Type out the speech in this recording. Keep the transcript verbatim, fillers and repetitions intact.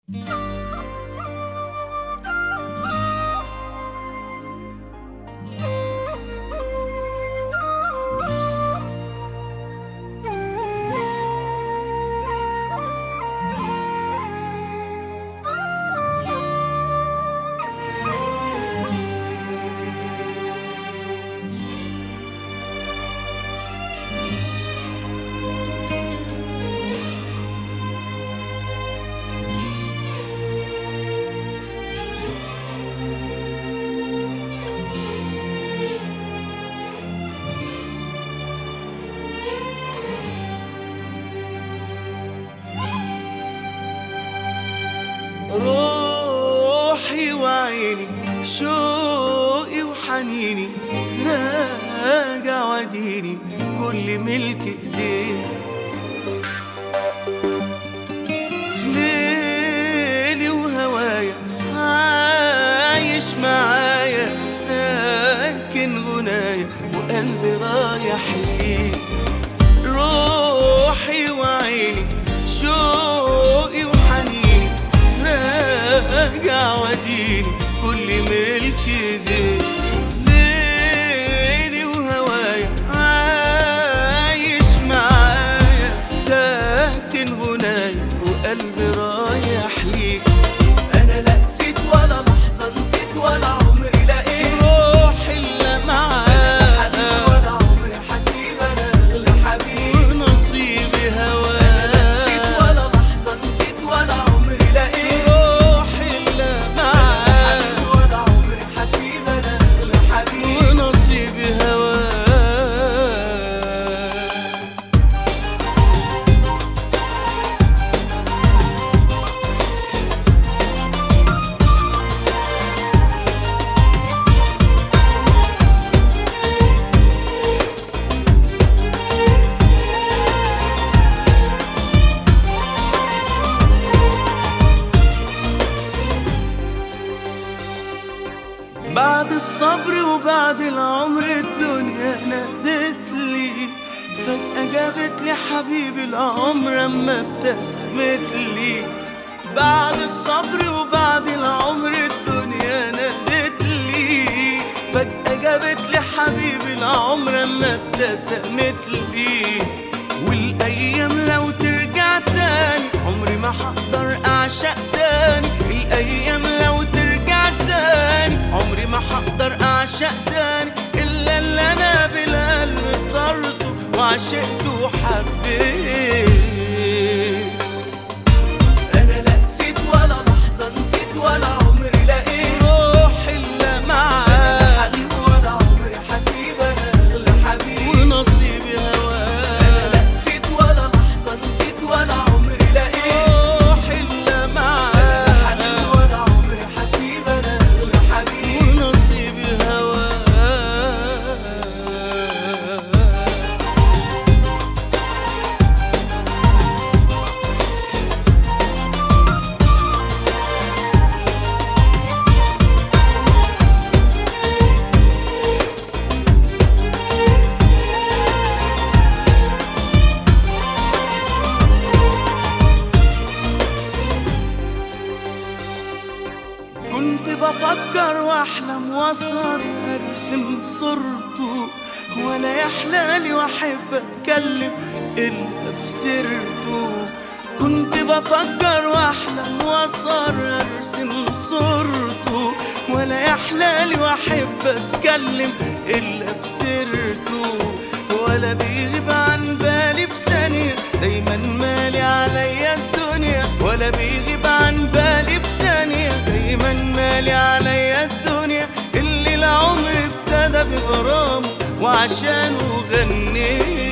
روحي وعيني شوقي وحنيني راجع وديني كل ملك ايديك. ليلي وهوايا عايش معايا ساكن غنايا وقلبي رايح ليك. روحي وعيني شوقي وحنيني راجع وديني كل ملكي زين. ليلي وهوايا عايش معايا ساكن غنايا وقلبي رايح ليك. انا لا نسيت ولا لحظة نسيت ولا عمري لقيت روحي اللي معاك حبيبي ولا عمري حسيب انا اغلى حبيب ونصيبي هواك. انا لا نسيت ولا لحظة نسيت ولا عمري لقيت روحي اللي معاك حبيبي ولا عمري حسيب انا اغلى حبيب ونصيبي هواك. بعد الصبر وبعد العمر الدنيا نادت لي فجأة جابت لي حبيبي العمر اما ابتسمت لي. بعد الصبر وبعد العمر الدنيا نادت لي فجأة جابت لي حبيبي العمر اما ابتسمت لي. والايام لو ترجع تاني عمري ما هقدر اعشق تاني. الايام لو ترجع تاني عمري ما هقدر اعشق تاني الا اللي انا بالقلب اخترته وعشقته وحبيت. انا لا نسيت ولا لحظة نسيت ولا عمري لقيت روحي اللي معاك حبيبي ولا عمري حسيب انا اغلى حبيب ونصيبي انا هواك. لا نسيت ولا لحظة نسيت ولا عمري لقيت روحي اللي معاك حبيبي ولا عمري حسيب انا اغلى حبيب ونصيبي هواك. كنت بفكر واحلم واسهر ارسم صورته ولا يحلالي واحب اتكلم الا في سيرته. كنت بفكر واحلم واسهر ارسم صورته ولا يحلالي واحب اتكلم الا في سيرته. ولا بيغيب عن بالي في ثانية دايما مالي عليا الدنيا. ولا بيغيب عن بالي في ثانية دايما مالي عليا الدنيا. اللي العمر ابتدى بغرامه وعشانه غنيت.